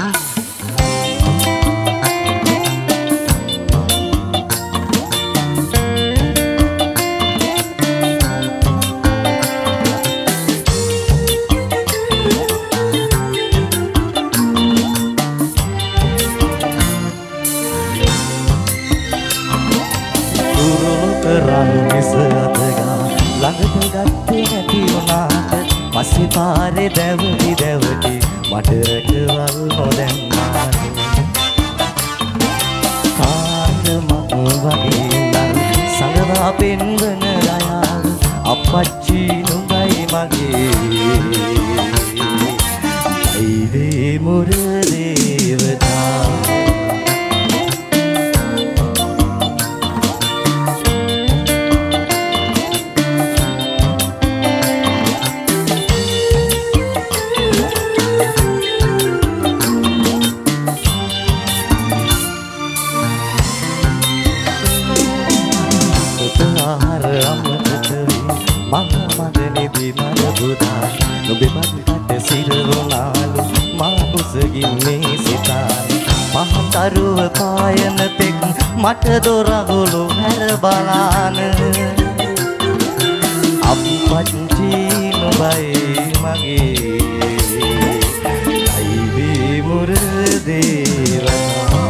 පස්සේ පාරේ දැවටි දැවටි මට රැකවල් නොදැන්නාට කාන්දමක් වගේ නම් සඟවා පෙන්වන රයාව අපච්චි නුඹයි මගේ අයිදේ මුර දේවතා තරුව පායන තෙක් මට දොරගොළු හැර බලාන අප්පච්චි නුඹයි මගේ අයිවේ මුර දේවතා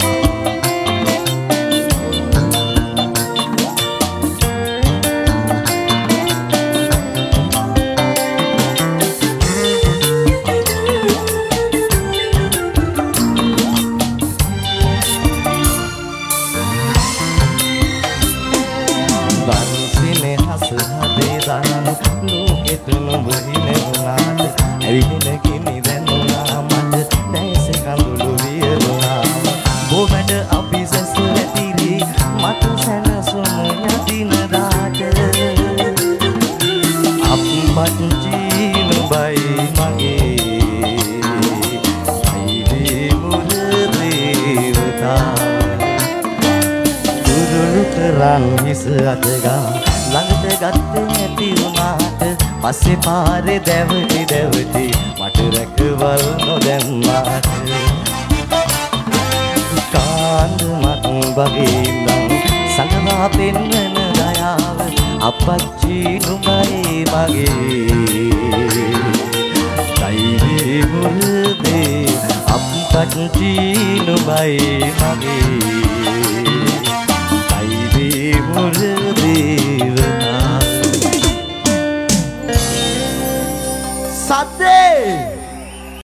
අදගා ළඟට ගත්තේ නැති වුණාට පස්සේ පාරේ දැවටි දැවටි මට රැකවල් නොදැම්මාට කාන්දමක් වගේ නම් සඟවා පෙන්වන දයාව අපච්චි නුඹයි මගේ අයිවේ මුර දේ අපච්චි නුඹයි මගේ අයිවේ මුර